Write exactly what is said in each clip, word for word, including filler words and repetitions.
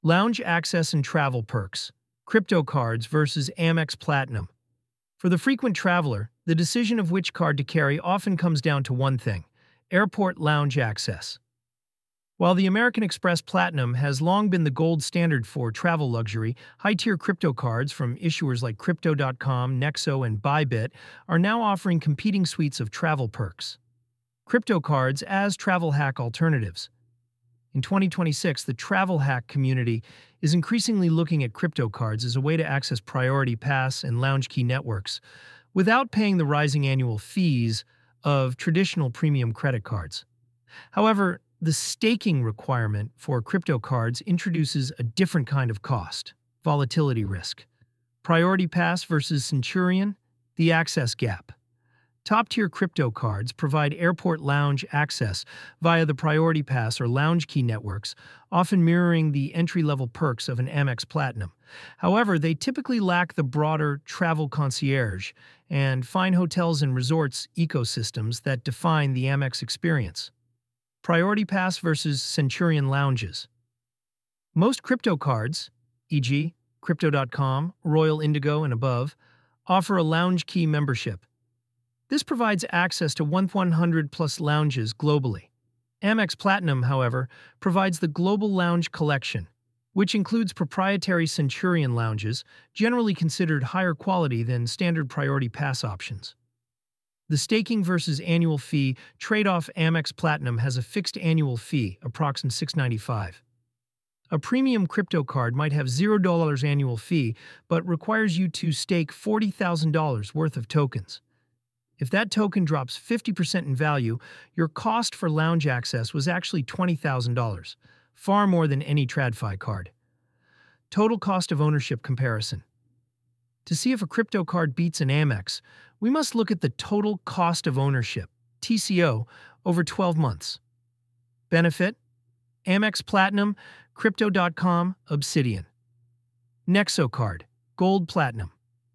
Lounge access and travel perks. Crypto cards versus Amex Platinum. For the frequent traveler, the decision of which card to carry often comes down to one thing: airport lounge access. While the American Express Platinum has long been the gold standard for travel luxury, high-tier crypto cards from issuers like Crypto dot com, Nexo, and Bybit are now offering competing suites of travel perks. Crypto cards as travel hack alternatives. In twenty twenty-six, the travel hack community is increasingly looking at crypto cards as a way to access Priority Pass and LoungeKey networks without paying the rising annual fees of traditional premium credit cards. However, the staking requirement for crypto cards introduces a different kind of cost: volatility risk. Priority Pass versus Centurion, the access gap. Top-tier crypto cards provide airport lounge access via the Priority Pass or LoungeKey networks, often mirroring the entry-level perks of an Amex Platinum. However, they typically lack the broader travel concierge and fine hotels and resorts ecosystems that define the Amex experience. Priority Pass versus Centurion lounges. Most crypto cards, for example, Crypto dot com, Royal Indigo, and above, offer a LoungeKey membership. This provides access to one hundred plus lounges globally. Amex Platinum, however, provides the Global Lounge Collection, which includes proprietary Centurion lounges, generally considered higher quality than standard Priority Pass options. The staking versus annual fee trade-off. Amex Platinum has a fixed annual fee, approximately six dollars and ninety-five cents. A premium crypto card might have zero dollars annual fee, but requires you to stake forty thousand dollars worth of tokens. If that token drops fifty percent in value, your cost for lounge access was actually twenty thousand dollars, far more than any TradFi card. Total cost of ownership comparison. To see if a crypto card beats an Amex, we must look at the total cost of ownership, T C O, over twelve months. Benefit: Amex Platinum, Crypto dot com, Obsidian. Nexo Card, Gold Platinum.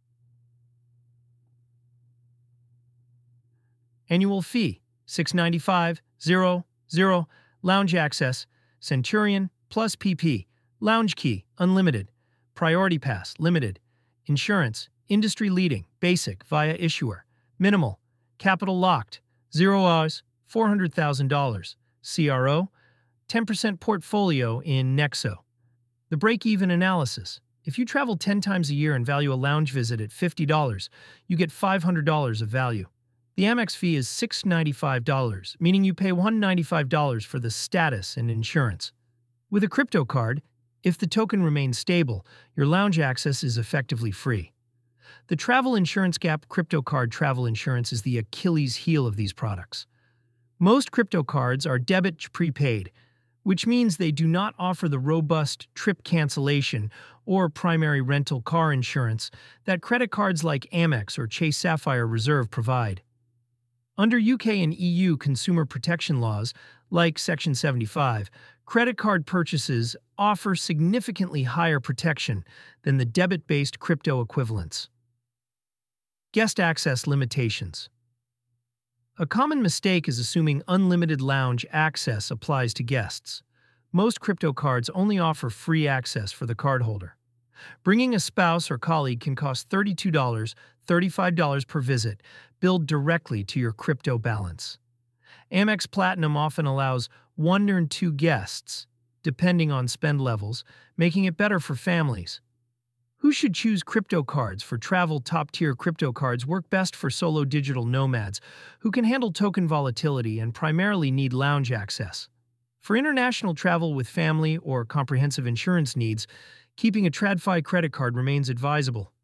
Annual fee, six dollars and ninety-five cents, zero, zero. Lounge access, Centurion, plus P P. LoungeKey, unlimited. Priority Pass, limited. Insurance, industry leading, basic, via issuer. Minimal, capital locked, zero hours, four hundred thousand dollars. C R O, ten percent portfolio in Nexo. The break-even analysis. If you travel ten times a year and value a lounge visit at fifty dollars, you get five hundred dollars of value. The Amex fee is six dollars and ninety-five cents, meaning you pay one hundred ninety-five dollars for the status and insurance. With a crypto card, if the token remains stable, your lounge access is effectively free. The travel insurance gap. Crypto card travel insurance is the Achilles heel of these products. Most crypto cards are debit prepaid, which means they do not offer the robust trip cancellation or primary rental car insurance that credit cards like Amex or Chase Sapphire Reserve provide. Under U K and E U consumer protection laws, like Section seventy-five, credit card purchases offer significantly higher protection than the debit-based crypto equivalents. Guest access limitations. A common mistake is assuming unlimited lounge access applies to guests. Most crypto cards only offer free access for the cardholder. Bringing a spouse or colleague can cost thirty-two dollars, thirty-five dollars per visit, billed directly to your crypto balance. Amex Platinum often allows one or two guests, depending on spend levels, making it better for families. Who should choose crypto cards for travel? Top-tier crypto cards work best for solo digital nomads who can handle token volatility and primarily need lounge access. For international travel with family or comprehensive insurance needs, keeping a TradFi credit card remains advisable.